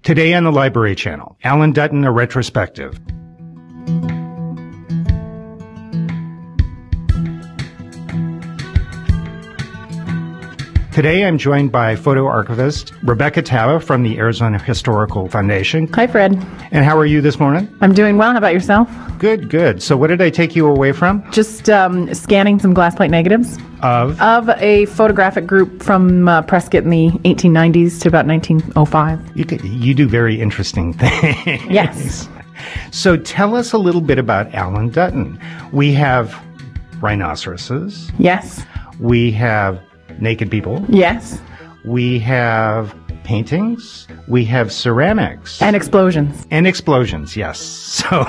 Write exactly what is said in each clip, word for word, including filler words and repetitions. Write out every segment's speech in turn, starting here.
Today on the Library Channel, Alan Dutton, a retrospective. Today I'm joined by photo archivist Rebecca Tava from the Arizona Historical Foundation. Hi, Fred. And how are you this morning? I'm doing well. How about yourself? Good, good. So what did I take you away from? Just um, scanning some glass plate negatives. Of? Of a photographic group from uh, Prescott in the eighteen nineties to about nineteen oh five. You, could, you do very interesting things. Yes. So tell us a little bit about Alan Dutton. We have rhinoceroses. Yes. We have naked people. Yes. We have paintings. We have ceramics. And explosions. And explosions, yes. So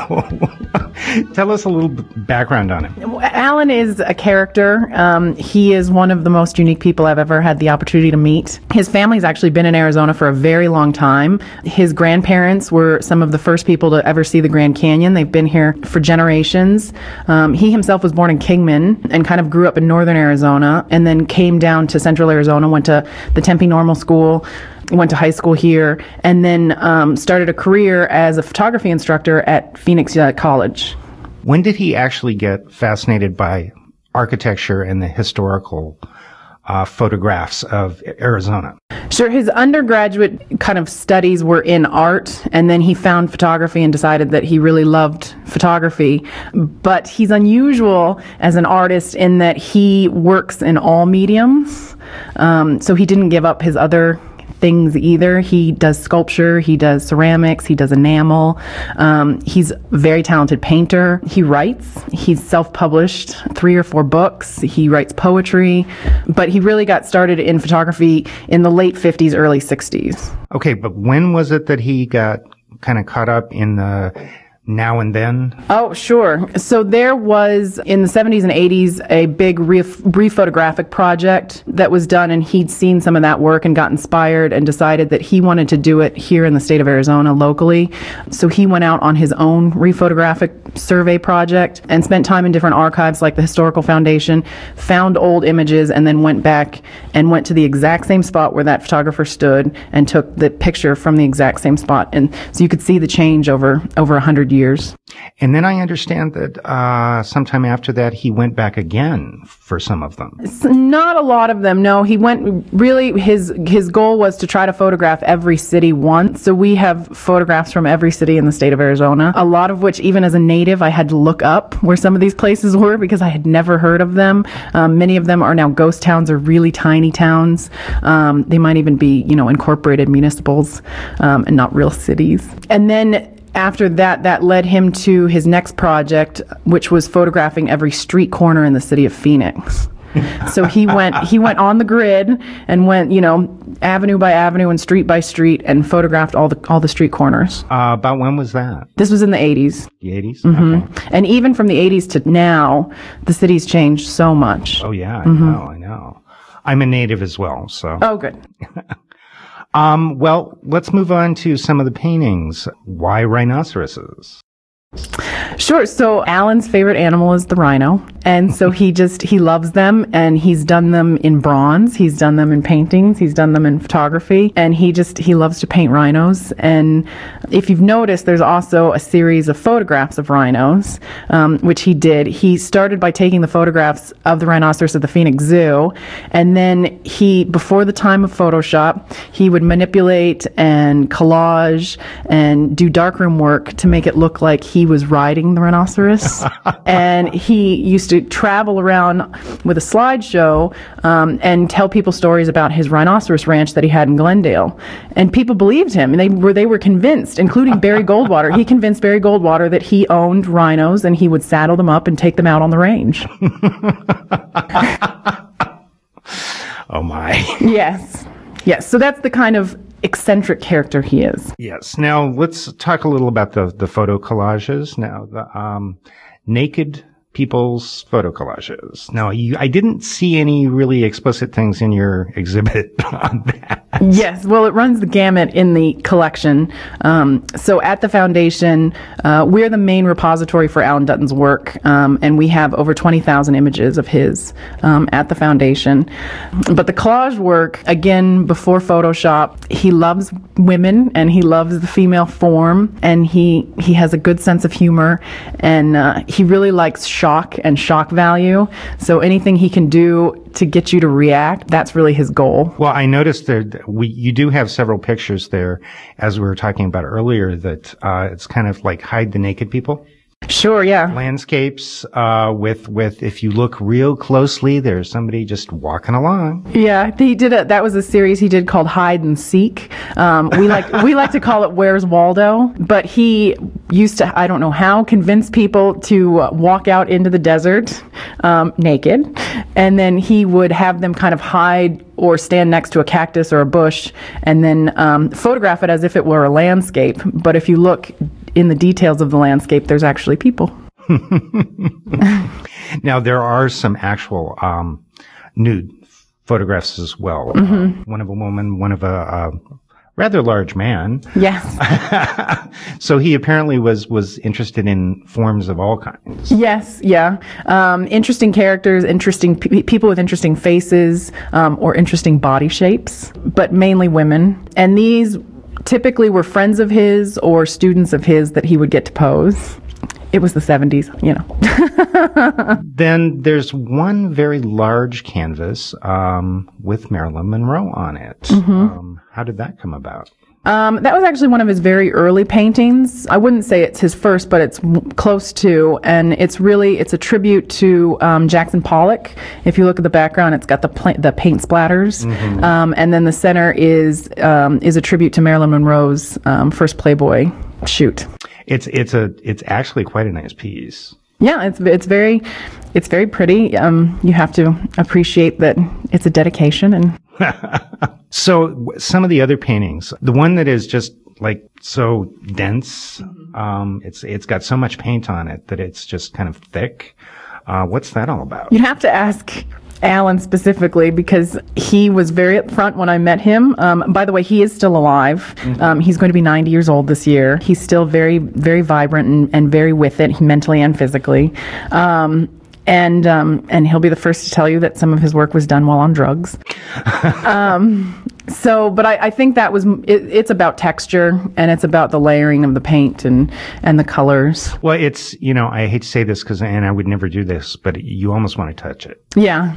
tell us a little background on him. Alan is a character. Um, he is one of the most unique people I've ever had the opportunity to meet. His family's actually been in Arizona for a very long time. His grandparents were some of the first people to ever see the Grand Canyon. They've been here for generations. Um, he himself was born in Kingman and kind of grew up in northern Arizona and then came down to central Arizona, went to the Tempe Normal School, went to high school here, and then um, started a career as a photography instructor at Phoenix uh, College. When did he actually get fascinated by architecture and the historical uh, photographs of Arizona? Sure. His undergraduate kind of studies were in art, and then he found photography and decided that he really loved photography. But he's unusual as an artist in that he works in all mediums. Um, so he didn't give up his other things either. He does sculpture, he does ceramics, he does enamel. Um, he's a very talented painter. He writes. He's self-published three or four books. He writes poetry, but he really got started in photography in the late fifties, early sixties. Okay, but when was it that he got kind of caught up in the now and then? Oh, sure. So there was, in the seventies and eighties, a big re-photographic project that was done, and he'd seen some of that work and got inspired and decided that he wanted to do it here in the state of Arizona locally. So he went out on his own re-photographic survey project and spent time in different archives like the Historical Foundation, found old images, and then went back and went to the exact same spot where that photographer stood and took the picture from the exact same spot. And so you could see the change over over a hundred years. Years. And then I understand that uh, sometime after that he went back again for some of them. It's not a lot of them, no. He went, really, his his goal was to try to photograph every city once. So we have photographs from every city in the state of Arizona, a lot of which, even as a native, I had to look up where some of these places were because I had never heard of them. Um, many of them are now ghost towns or really tiny towns. Um, they might even be, you know, incorporated municipals um, and not real cities. And then after that, that led him to his next project, which was photographing every street corner in the city of Phoenix. So he went he went on the grid and went, you know, avenue by avenue and street by street and photographed all the all the street corners. Uh, about when was that? This was in the eighties. The eighties? Mm-hmm. Okay. And even from the eighties to now, the city's changed so much. Oh, yeah, I mm-hmm. know, I know. I'm a native as well, so. Oh, good. Um, well, let's move on to some of the paintings. Why rhinoceroses? Sure. So Alan's favorite animal is the rhino. And so he just, he loves them, and he's done them in bronze. He's done them in paintings. He's done them in photography. And he just, he loves to paint rhinos. And if you've noticed, there's also a series of photographs of rhinos, um, which he did. He started by taking the photographs of the rhinoceros at the Phoenix Zoo. And then he, before the time of Photoshop, he would manipulate and collage and do darkroom work to make it look like he was riding the rhinoceros. And he used to travel around with a slideshow um, and tell people stories about his rhinoceros ranch that he had in Glendale. And people believed him, and they were they were convinced, including Barry Goldwater. He convinced Barry Goldwater that he owned rhinos, and he would saddle them up and take them out on the range. Oh my. Yes. Yes. So that's the kind of eccentric character he is. Yes. Now let's talk a little about the the photo collages. Now the um, naked people's photo collages. Now, you, I didn't see any really explicit things in your exhibit on that. Yes, well, it runs the gamut in the collection. Um, so at the foundation, uh, we're the main repository for Alan Dutton's work, um, and we have over twenty thousand images of his um, at the foundation. But the collage work, again, before Photoshop, he loves women and he loves the female form, and he, he has a good sense of humor, and uh, he really likes shock and shock value. So anything he can do to get you to react, that's really his goal. Well, I noticed that we you do have several pictures there, as we were talking about earlier, that uh, it's kind of like hide the naked people. Sure, yeah. Landscapes uh, with with if you look real closely, there's somebody just walking along. Yeah, he did a, that was a series he did called Hide and Seek. Um, we like we like to call it Where's Waldo, but he used to, I don't know how, convince people to uh, walk out into the desert um, naked, and then he would have them kind of hide or stand next to a cactus or a bush, and then um, photograph it as if it were a landscape. But if you look in the details of the landscape, there's actually people. Now, there are some actual um, nude photographs as well. Mm-hmm. Uh, one of a woman, one of a uh, rather large man. Yes. So he apparently was was interested in forms of all kinds. Yes, yeah. Um, interesting characters, interesting pe- people with interesting faces, um, or interesting body shapes, but mainly women. And these typically were friends of his or students of his that he would get to pose. It was the seventies, you know. Then there's one very large canvas um, with Marilyn Monroe on it. Mm-hmm. Um, how did that come about? Um, that was actually one of his very early paintings. I wouldn't say it's his first, but it's w- close to, and it's really, it's a tribute to um, Jackson Pollock. If you look at the background, it's got the pla- the paint splatters, mm-hmm. um, and then the center is um, is a tribute to Marilyn Monroe's um, first Playboy shoot. It's it's a it's actually quite a nice piece. Yeah, it's it's very it's very pretty. Um, you have to appreciate that it's a dedication. And so w- some of the other paintings, the one that is just like so dense, um, it's it's got so much paint on it that it's just kind of thick. Uh, what's that all about? You'd have to ask Alan specifically, because he was very upfront when I met him. Um, by the way, he is still alive. Mm-hmm. Um, he's going to be ninety years old this year. He's still very, very vibrant and, and very with it, mentally and physically. Um, and um, and he'll be the first to tell you that some of his work was done while on drugs. um, so, but I, I think that was, it, it's about texture, and it's about the layering of the paint and, and the colors. Well, it's, you know, I hate to say this because, and I would never do this, but you almost want to touch it. Yeah.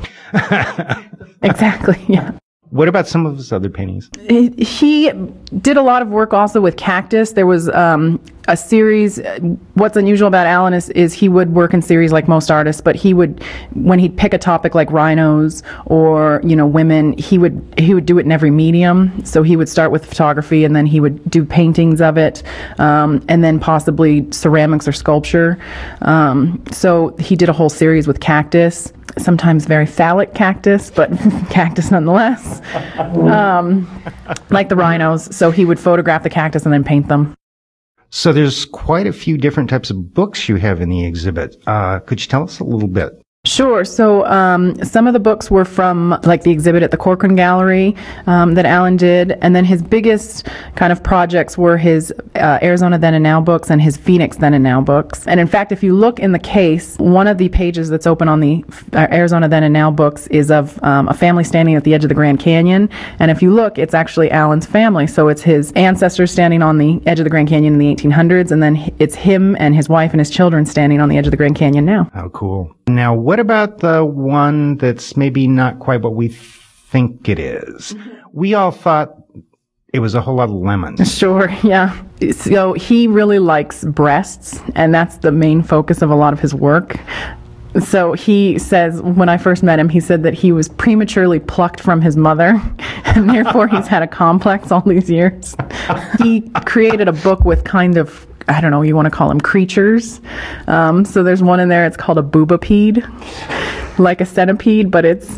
Exactly, yeah. What about some of his other paintings? He did a lot of work also with cactus. There was um, a series. What's unusual about Alan is, is he would work in series like most artists, but he would, when he'd pick a topic like rhinos or, you know, women, he would he would do it in every medium. So he would start with photography, and then he would do paintings of it, um, and then possibly ceramics or sculpture. Um, so he did a whole series with cactus. Sometimes very phallic cactus, but cactus nonetheless, um, like the rhinos. So he would photograph the cactus and then paint them. So there's quite a few different types of books you have in the exhibit. Uh, could you tell us a little bit? Sure. So um, some of the books were from like the exhibit at the Corcoran Gallery um, that Alan did, and then his biggest kind of projects were his uh, Arizona Then and Now books and his Phoenix Then and Now books. And in fact, if you look in the case, one of the pages that's open on the uh, Arizona Then and Now books is of um, a family standing at the edge of the Grand Canyon. And if you look, it's actually Alan's family. So it's his ancestors standing on the edge of the Grand Canyon in the eighteen hundreds, and then it's him and his wife and his children standing on the edge of the Grand Canyon now. How cool. Now, what about the one that's maybe not quite what we think it is? We all thought it was a whole lot of lemons. Sure, yeah. So he really likes breasts, and that's the main focus of a lot of his work. So he says, when I first met him, he said that he was prematurely plucked from his mother, and therefore he's had a complex all these years. He created a book with kind of, I don't know, you want to call them creatures. Um, so there's one in there, it's called a boobapede, like a centipede, but it's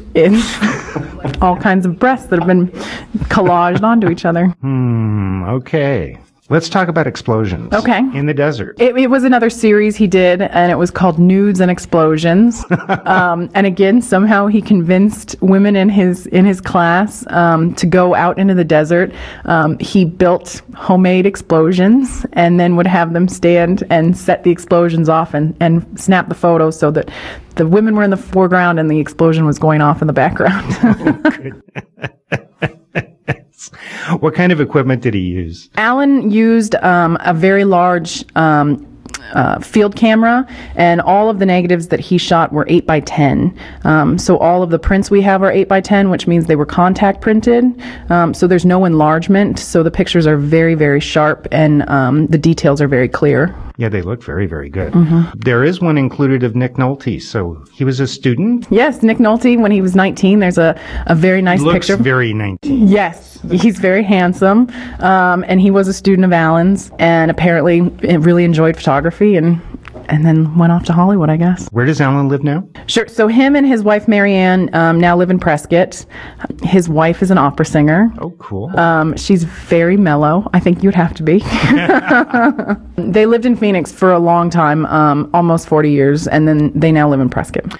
it's all kinds of breasts that have been collaged onto each other. Hmm, okay. Let's talk about explosions. Okay. In the desert. It, it was another series he did, and it was called Nudes and Explosions. um, and again, somehow he convinced women in his in his class um, to go out into the desert. Um, he built homemade explosions, and then would have them stand and set the explosions off and, and snap the photos so that the women were in the foreground and the explosion was going off in the background. Oh, good. What kind of equipment did he use? Alan used um, a very large um, uh, field camera, and all of the negatives that he shot were eight by ten. Um, so all of the prints we have are eight by ten, which means they were contact printed. Um, so there's no enlargement, so the pictures are very, very sharp, and um, the details are very clear. Yeah, they look very, very good. Mm-hmm. There is one included of Nick Nolte. So he was a student? Yes, Nick Nolte, when he was nineteen, there's a, a very nice Looks picture. very nineteen. Yes, he's very handsome, um, and he was a student of Alan's, and apparently really enjoyed photography, and and then went off to Hollywood, I guess. Where does Alan live now? Sure. So him and his wife Marianne um, now live in Prescott. His wife is an opera singer. Oh, cool. Um, she's very mellow. I think you'd have to be. They lived in Phoenix for a long time, um, almost forty years, and then they now live in Prescott.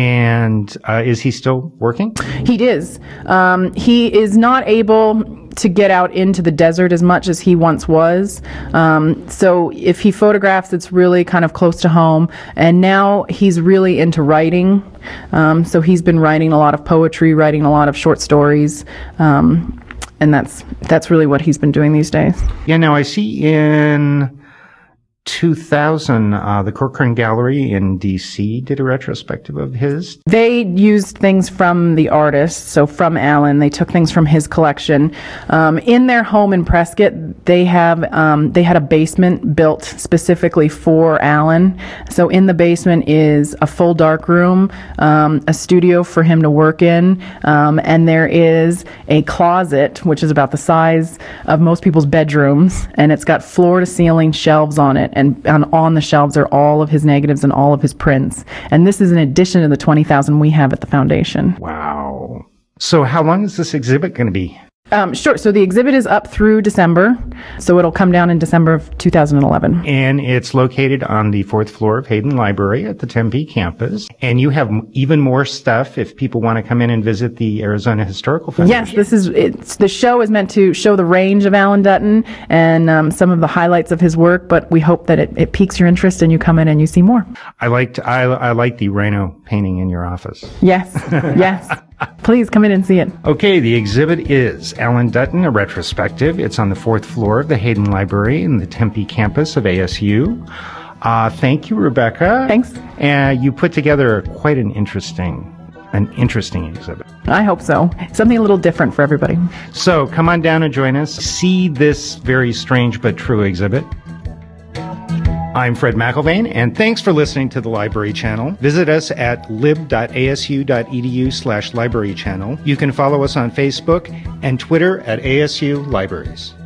And uh, is he still working? He is. Um, he is not able to get out into the desert as much as he once was. Um, so if he photographs, it's really kind of close to home. And now he's really into writing. Um, so he's been writing a lot of poetry, writing a lot of short stories. Um, and that's that's really what he's been doing these days. Yeah, now I see in two thousand, uh, the Corcoran Gallery in D C did a retrospective of his. They used things from the artist, so from Alan. They took things from his collection. Um, in their home in Prescott, they have um, they had a basement built specifically for Alan. So in the basement is a full dark room, um, a studio for him to work in, um, and there is a closet, which is about the size of most people's bedrooms, and it's got floor-to-ceiling shelves on it. And on, on the shelves are all of his negatives and all of his prints. And this is in addition to the twenty thousand we have at the foundation. Wow. So how long is this exhibit going to be? Um, sure. So the exhibit is up through December. So it'll come down in December of two thousand eleven. And it's located on the fourth floor of Hayden Library at the Tempe campus. And you have even more stuff if people want to come in and visit the Arizona Historical Foundation. Yes, this is, it's, the show is meant to show the range of Alan Dutton and um, some of the highlights of his work, but we hope that it, it piques your interest and you come in and you see more. I liked, I, I like the rhino painting in your office. Yes, yes. Please come in and see it. Okay, the exhibit is Alan Dutton, a retrospective. It's on the fourth floor of the Hayden Library in the Tempe campus of A S U. Uh, thank you, Rebecca. Thanks. And uh, you put together quite an interesting, an interesting exhibit. I hope so. Something a little different for everybody. So come on down and join us. See this very strange but true exhibit. I'm Fred McIlvaine, and thanks for listening to the Library Channel. Visit us at lib.asu.edu slash library channel. You can follow us on Facebook and Twitter at A S U Libraries.